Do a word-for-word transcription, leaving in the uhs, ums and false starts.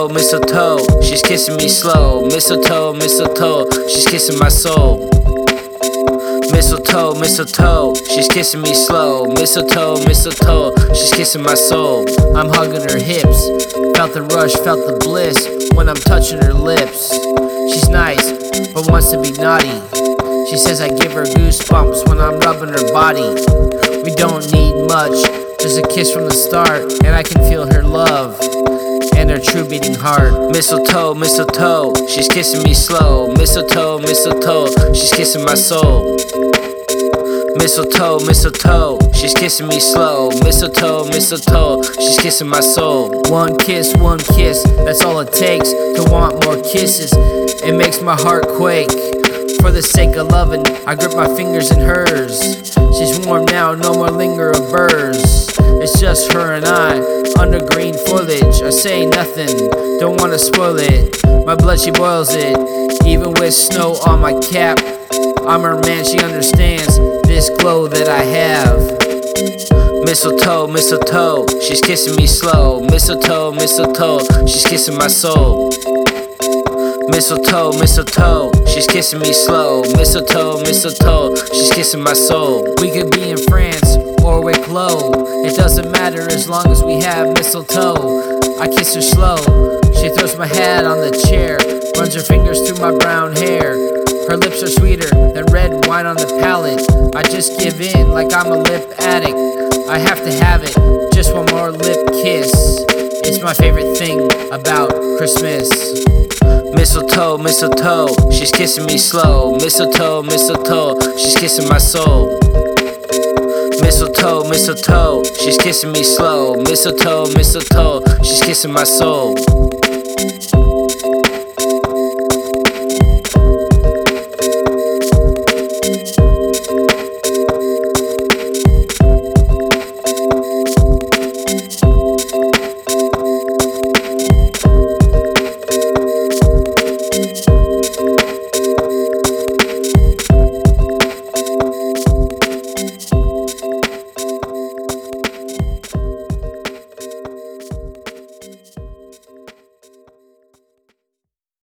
mistletoe, she's kissing me slow. Mistletoe, mistletoe, she's kissing my soul. Mistletoe, mistletoe, she's kissing me slow. Mistletoe, mistletoe, she's kissing my soul. I'm hugging her hips, felt the rush, felt the bliss when I'm touching her lips. She's nice, but wants to be naughty. She says I give her goosebumps when I'm rubbing her body. We don't need much, just a kiss from the start, and I can feel her love and her true beating heart. Mistletoe, mistletoe, she's kissing me slow. Mistletoe, mistletoe, she's kissing my soul. Mistletoe, mistletoe, she's kissing me slow. Mistletoe, mistletoe, she's kissing my soul. One kiss, one kiss, that's all it takes to want more kisses. It makes my heart quake. For the sake of loving, I grip my fingers in hers. She's warm now, no more linger of burrs. It's just her and I, under green foliage. I say nothing, don't wanna spoil it. My blood, she boils it, even with snow on my cap. I'm her man, she understands this glow that I have. Mistletoe, mistletoe, she's kissing me slow. Mistletoe, mistletoe, she's kissing my soul. Mistletoe, mistletoe, she's kissing me slow. Mistletoe, mistletoe, she's kissing my soul. We could be in France or Wicklow, it doesn't matter as long as we have mistletoe. I kiss her slow, she throws my hat on the chair, runs her fingers through my brown hair. Her lips are sweeter than red wine on the palate. I just give in like I'm a lip addict. I have to have it, just one more lip kiss. It's my favorite thing about Christmas. Mistletoe, mistletoe, she's kissing me slow. Mistletoe, mistletoe, she's kissing my soul. Mistletoe, mistletoe, she's kissing me slow. Mistletoe, mistletoe, she's kissing my soul.